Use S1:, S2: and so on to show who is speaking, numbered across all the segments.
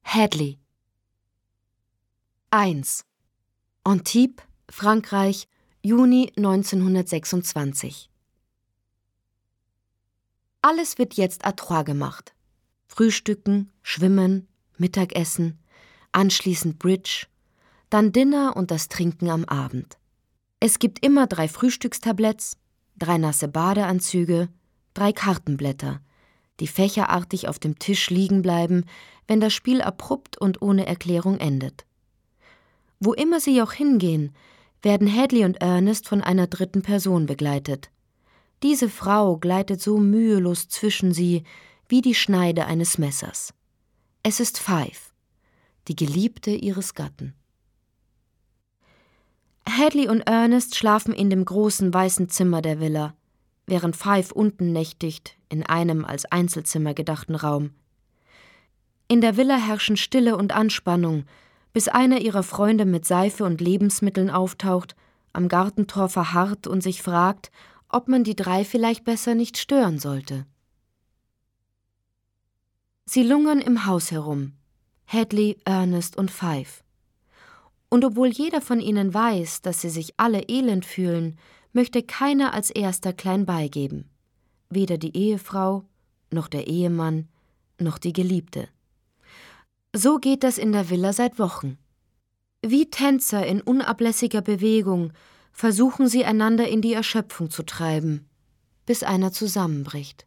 S1: Hadley. 1. Antibes, Frankreich, Juni 1926. Alles wird jetzt à trois gemacht. Frühstücken, Schwimmen, Mittagessen, anschließend Bridge, dann Dinner und das Trinken am Abend. Es gibt immer 3 Frühstückstabletts, 3 nasse Badeanzüge, 3 Kartenblätter, die fächerartig auf dem Tisch liegen bleiben, wenn das Spiel abrupt und ohne Erklärung endet. Wo immer sie auch hingehen, werden Hadley und Ernest von einer dritten Person begleitet. Diese Frau gleitet so mühelos zwischen sie wie die Schneide eines Messers. Es ist Five, die Geliebte ihres Gatten. Hadley und Ernest schlafen in dem großen weißen Zimmer der Villa, während Five unten nächtigt, in einem als Einzelzimmer gedachten Raum. In der Villa herrschen Stille und Anspannung, bis einer ihrer Freunde mit Seife und Lebensmitteln auftaucht, am Gartentor verharrt und sich fragt, ob man die 3 vielleicht besser nicht stören sollte. Sie lungern im Haus herum, Hadley, Ernest und Five. Und obwohl jeder von ihnen weiß, dass sie sich alle elend fühlen, möchte keiner als erster klein beigeben. Weder die Ehefrau, noch der Ehemann, noch die Geliebte. So geht das in der Villa seit Wochen. Wie Tänzer in unablässiger Bewegung versuchen sie einander in die Erschöpfung zu treiben, bis einer zusammenbricht.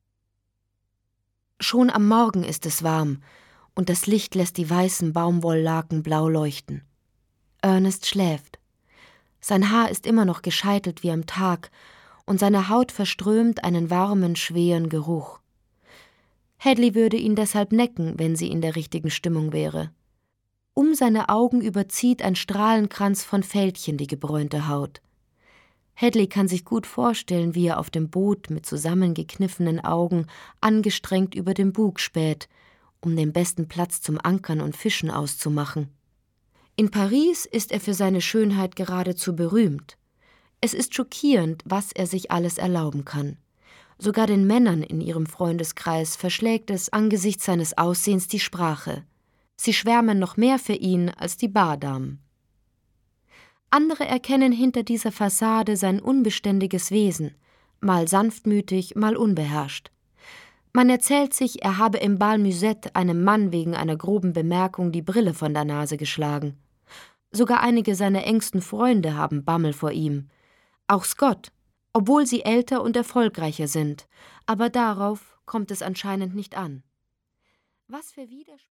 S1: Schon am Morgen ist es warm und das Licht lässt die weißen Baumwolllaken blau leuchten. Ernest schläft. Sein Haar ist immer noch gescheitelt wie am Tag und seine Haut verströmt einen warmen, schweren Geruch. Hadley würde ihn deshalb necken, wenn sie in der richtigen Stimmung wäre. Seine Augen überzieht ein Strahlenkranz von Fältchen die gebräunte Haut. Hadley kann sich gut vorstellen, wie er auf dem Boot mit zusammengekniffenen Augen angestrengt über dem Bug späht, um den besten Platz zum Ankern und Fischen auszumachen. In Paris ist er für seine Schönheit geradezu berühmt. Es ist schockierend, was er sich alles erlauben kann. Sogar den Männern in ihrem Freundeskreis verschlägt es angesichts seines Aussehens die Sprache. Sie schwärmen noch mehr für ihn als die Bardamen. Andere erkennen hinter dieser Fassade sein unbeständiges Wesen, mal sanftmütig, mal unbeherrscht. Man erzählt sich, er habe im Bal Musette einem Mann wegen einer groben Bemerkung die Brille von der Nase geschlagen. Sogar einige seiner engsten Freunde haben Bammel vor ihm. Auch Scott, obwohl sie älter und erfolgreicher sind. Aber darauf kommt es anscheinend nicht an. Was für Widerspruch.